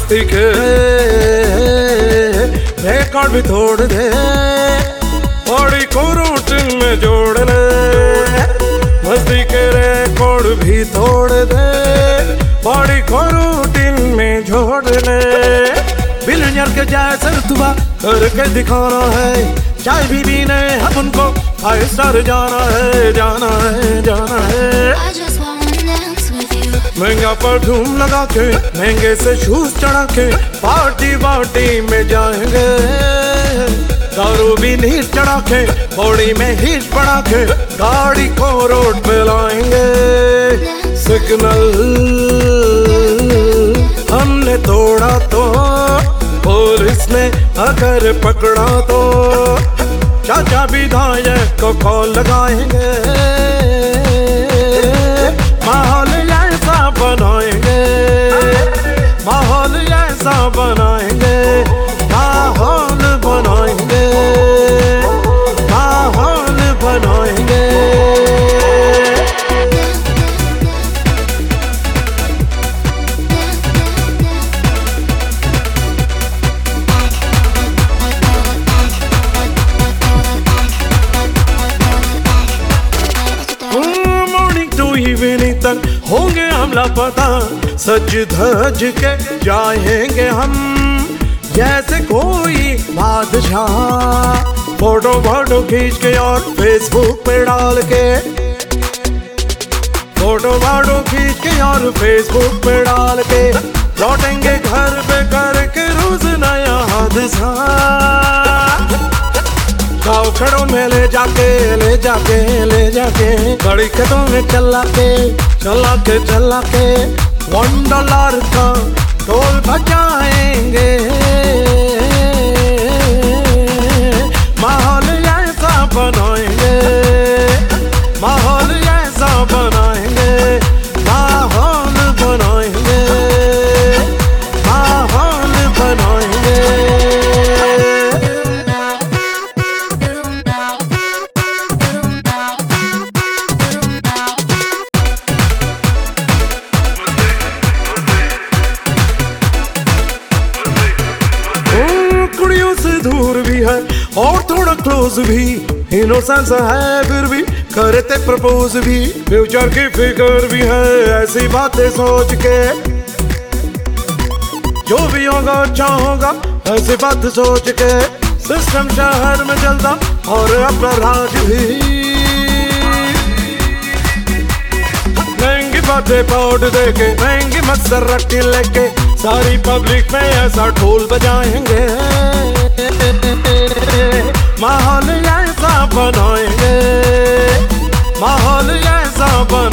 मस्ती के रिकॉर्ड भी तोड़ दे, बॉडी को रूटीन में जोड़ ले। मस्ती के रिकॉर्ड भी तोड़ दे, बॉडी को रूटीन में जोड़ ले। बिलियनियर के जैसे रुतबा करके दिखाना है, चाय भी पीने हम उनको 5 स्टार जाना है, जाना है, जाना है। महंगा परफ्यूम लगा के, महंगे से शूज चढ़ा के, पार्टी पार्टी में जाएंगे। दारू भी नीट चढ़ा के, बॉडी में हीट बढ़ा के, गाड़ी को रोड पे लाएंगे। सिग्नल हमने तोड़ा तो पुलिस ने अगर पकड़ा तो चाचा विधायक को कॉल लगाएंगे। माहौल ऐसा बनाएंगे, माहौल ऐसा बनाएंगे, माहौल बनाएंगे, माहौल बनाएंगे। इवनिंग तक होंगे हम लापता, सज धज के जाएंगे हम जैसे कोई बादशाह। फोटो फोटो खींच के और फेसबुक पे डाल के, फोटो फोटो खींच के और फेसबुक पे डाल के, लौटेंगे घर पे करके रोज नया हादसा। गाँव खड़ों में ले जाके, ले जाके, ले जाके, बड़ी खेतों में चला के, चला के, चला के, $1 का टोल बचाएंगे। माहौल ऐसा बनाएंगे, माहौल ऐसा बनाएंगे, माहौल बनाएंगे, माहौल बनाएंगे। कुड़ियों से दूर भी है और थोड़ा क्लोज भी, इनोसेंस है फिर भी करते प्रपोज भी। फ्यूचर की फिकर भी है ऐसी बातें सोच के, जो भी होगा अच्छा होगा ऐसी बात सोच के। सिस्टम शहर में चलता और अपना राज भी, महंगी बातें पाउड देके, महंगी मसरटी लेके, सारी पब्लिक में ऐसा ढोल बजाएंगे। माहौल ऐसा बनाएंगे, माहौल ऐसा